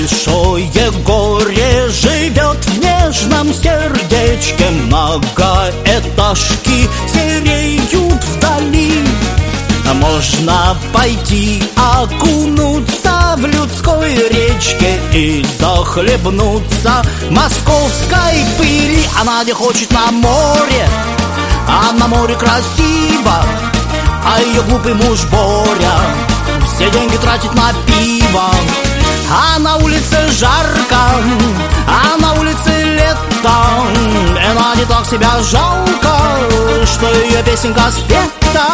большое горе живет в нежном сердечке. Многоэтажки сереют вдали. Можно пойти окунуться в людской речке и захлебнуться московской пыли. А Надя хочет на море, а на море красиво, а ее глупый муж Боря все деньги тратит на пиво. А на улице жарко, а на улице лето, и Наде так себя жалко, что ее песенка спета.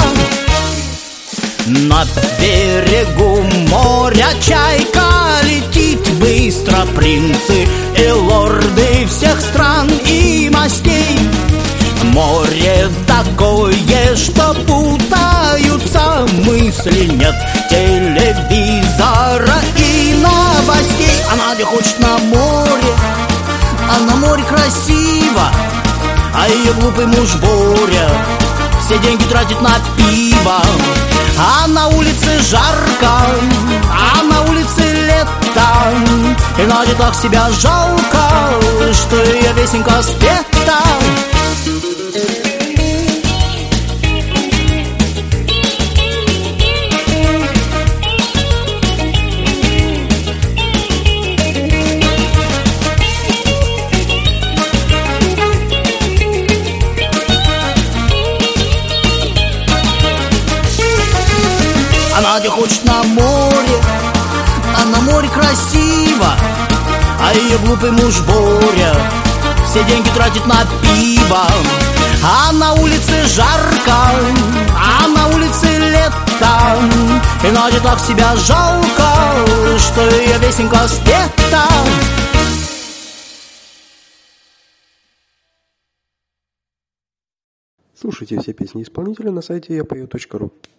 На берегу моря чайка летит быстро. Принцы и лорды всех стран и мастей. Море такое, что путаются мысли. Нет телевизора и новостей. А Надя хочет на море, а на море красиво, а ее глупый муж Боря все деньги тратит на пиво. А на улице жарко, а на улице лето, и Наде так себя жалко, что ее песенка спета. А Надя хочет на море, а на море красиво, а ее глупый муж Боря все деньги тратит на пиво. А на улице жарко, а на улице лето, и Наде так себя жалко, что ее песенка спета. Слушайте все песни исполнителя на сайте yapayot.ru.